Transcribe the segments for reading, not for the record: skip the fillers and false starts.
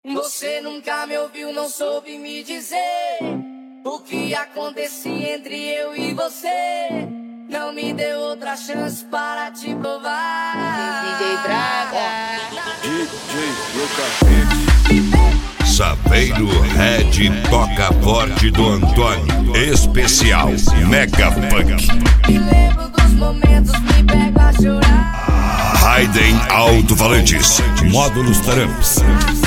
Você nunca me ouviu, não soube me dizer o que acontecia entre eu e você. Não me deu outra chance para te provar. DJ Braga, DJ Lucas, Saveiro Red toca forte do Antônio. Especial Mega Punk. Me lembro dos momentos, me pego a chorar. Raiden Alto-Falantes. Módulos Tramps.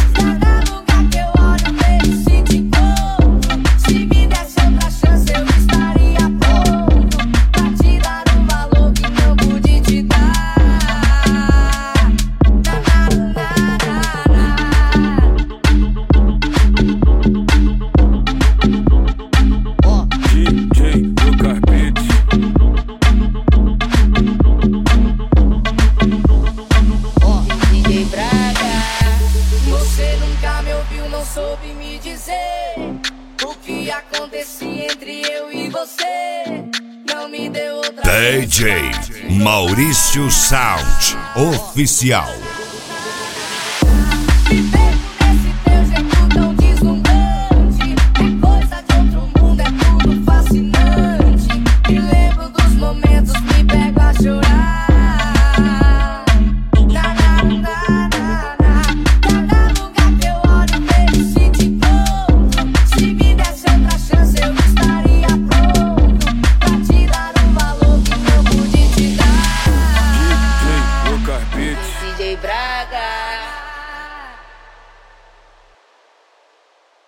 Soube me dizer o que acontecia entre eu e você. Não me deu outra DJ Maurício Sound Oficial. chance.